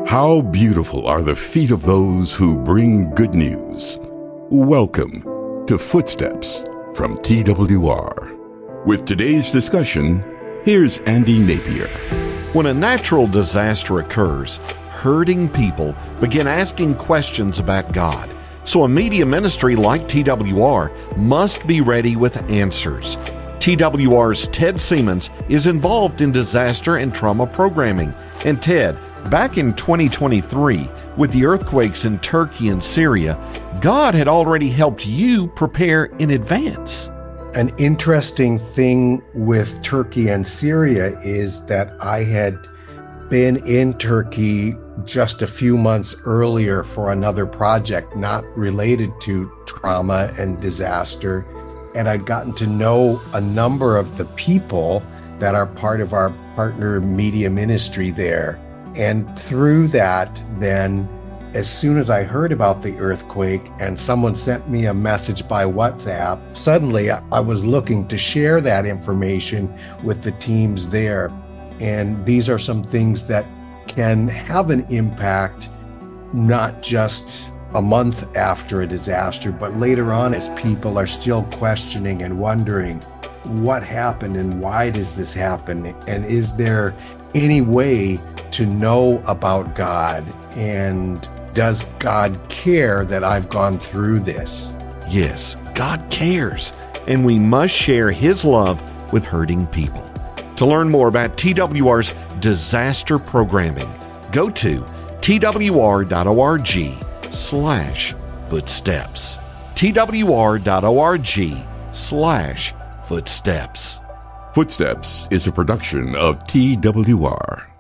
How beautiful are the feet of those who bring good news. Welcome to Footsteps from TWR. With today's discussion, here's Andy Napier. When a natural disaster occurs, hurting people begin asking questions about God. So a media ministry like TWR must be ready with answers. TWR's Ted Siemens is involved in disaster and trauma programming. And Ted, back in 2023, with the earthquakes in Turkey and Syria, God had already helped you prepare in advance. An interesting thing with Turkey and Syria is that I had been in Turkey just a few months earlier for another project not related to trauma and disaster. And I'd gotten to know a number of the people that are part of our partner media ministry there. And through that, then, as soon as I heard about the earthquake and someone sent me a message by WhatsApp, suddenly I was looking to share that information with the teams there. And these are some things that can have an impact, not just a month after a disaster, but later on as people are still questioning and wondering what happened and why does this happen? And is there any way to know about God? And does God care that I've gone through this? Yes, God cares, and we must share His love with hurting people. To learn more about TWR's disaster programming, go to twr.org/footsteps. twr.org/footsteps. Footsteps is a production of TWR.